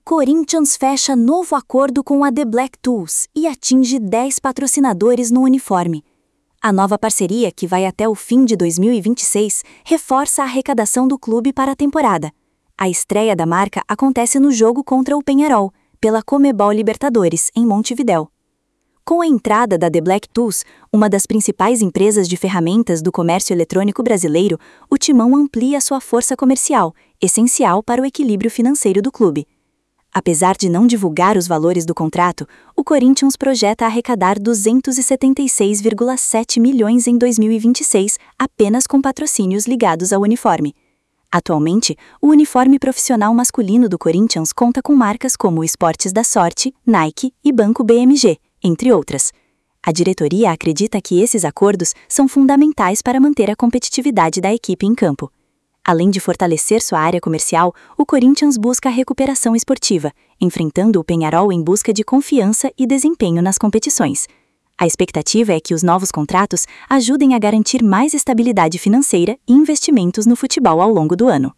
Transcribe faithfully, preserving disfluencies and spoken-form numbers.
Corinthians fecha novo acordo com a The Black Tools e atinge dez patrocinadores no uniforme. A nova parceria, que vai até o fim de dois mil e vinte e seis, reforça a arrecadação do clube para a temporada. A estreia da marca acontece no jogo contra o Peñarol, pela Conmebol Libertadores, em Montevidéu. Com a entrada da The Black Tools, uma das principais empresas de ferramentas do comércio eletrônico brasileiro, o Timão amplia sua força comercial, essencial para o equilíbrio financeiro do clube. Apesar de não divulgar os valores do contrato, o Corinthians projeta arrecadar duzentos e setenta e seis vírgula sete milhões em dois mil e vinte e seis apenas com patrocínios ligados ao uniforme. Atualmente, o uniforme profissional masculino do Corinthians conta com marcas como Esportes da Sorte, Nike e Banco B M G, entre outras. A diretoria acredita que esses acordos são fundamentais para manter a competitividade da equipe em campo. Além de fortalecer sua área comercial, o Corinthians busca a recuperação esportiva, enfrentando o Peñarol em busca de confiança e desempenho nas competições. A expectativa é que os novos contratos ajudem a garantir mais estabilidade financeira e investimentos no futebol ao longo do ano.